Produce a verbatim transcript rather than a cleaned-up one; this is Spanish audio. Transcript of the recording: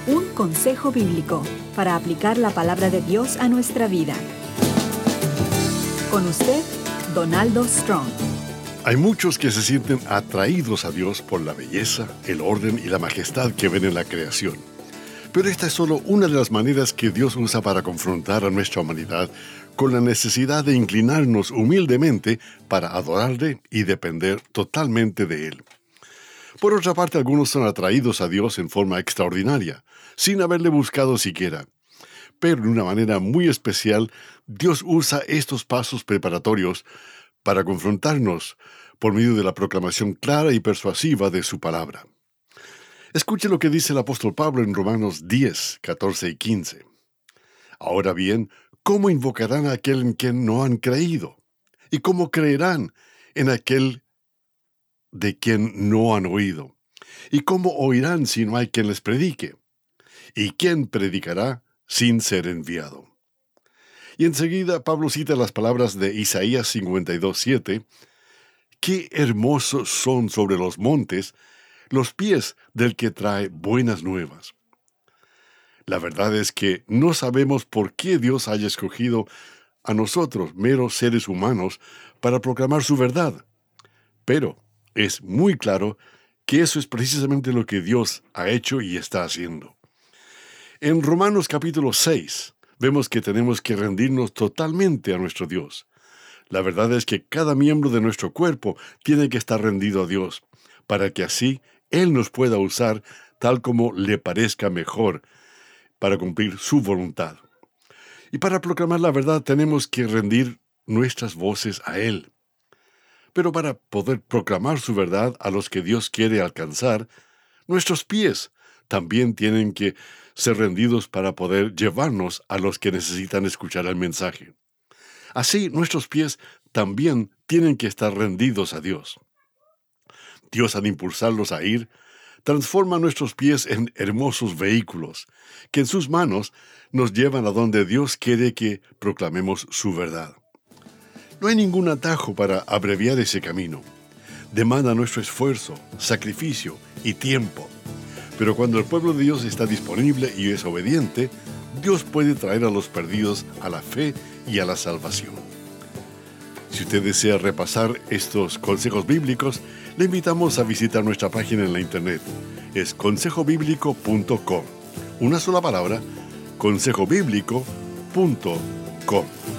Un consejo bíblico para aplicar la palabra de Dios a nuestra vida. Con usted, Donaldo Strong. Hay muchos que se sienten atraídos a Dios por la belleza, el orden y la majestad que ven en la creación. Pero esta es solo una de las maneras que Dios usa para confrontar a nuestra humanidad con la necesidad de inclinarnos humildemente para adorarle y depender totalmente de Él. Por otra parte, algunos son atraídos a Dios en forma extraordinaria, sin haberle buscado siquiera. Pero de una manera muy especial, Dios usa estos pasos preparatorios para confrontarnos por medio de la proclamación clara y persuasiva de su palabra. Escuche lo que dice el apóstol Pablo en Romanos diez, catorce y quince. Ahora bien, ¿cómo invocarán a aquel en quien no han creído? ¿Y cómo creerán en aquel de quien no han oído? ¿Y cómo oirán si no hay quien les predique? ¿Y quién predicará sin ser enviado? Y enseguida Pablo cita las palabras de Isaías cincuenta y dos, siete. Qué hermosos son sobre los montes los pies del que trae buenas nuevas. La verdad es que no sabemos por qué Dios haya escogido a nosotros, meros seres humanos, para proclamar su verdad. Pero es muy claro que eso es precisamente lo que Dios ha hecho y está haciendo. En Romanos capítulo seis, vemos que tenemos que rendirnos totalmente a nuestro Dios. La verdad es que cada miembro de nuestro cuerpo tiene que estar rendido a Dios, para que así Él nos pueda usar tal como le parezca mejor, para cumplir su voluntad. Y para proclamar la verdad tenemos que rendir nuestras voces a Él. Pero para poder proclamar su verdad a los que Dios quiere alcanzar, nuestros pies también tienen que ser rendidos para poder llevarnos a los que necesitan escuchar el mensaje. Así, nuestros pies también tienen que estar rendidos a Dios. Dios, al impulsarlos a ir, transforma nuestros pies en hermosos vehículos, que en sus manos nos llevan a donde Dios quiere que proclamemos su verdad. No hay ningún atajo para abreviar ese camino. Demanda nuestro esfuerzo, sacrificio y tiempo. Pero cuando el pueblo de Dios está disponible y es obediente, Dios puede traer a los perdidos a la fe y a la salvación. Si usted desea repasar estos consejos bíblicos, le invitamos a visitar nuestra página en la internet. Es consejo bíblico punto com. Una sola palabra, consejo bíblico punto com.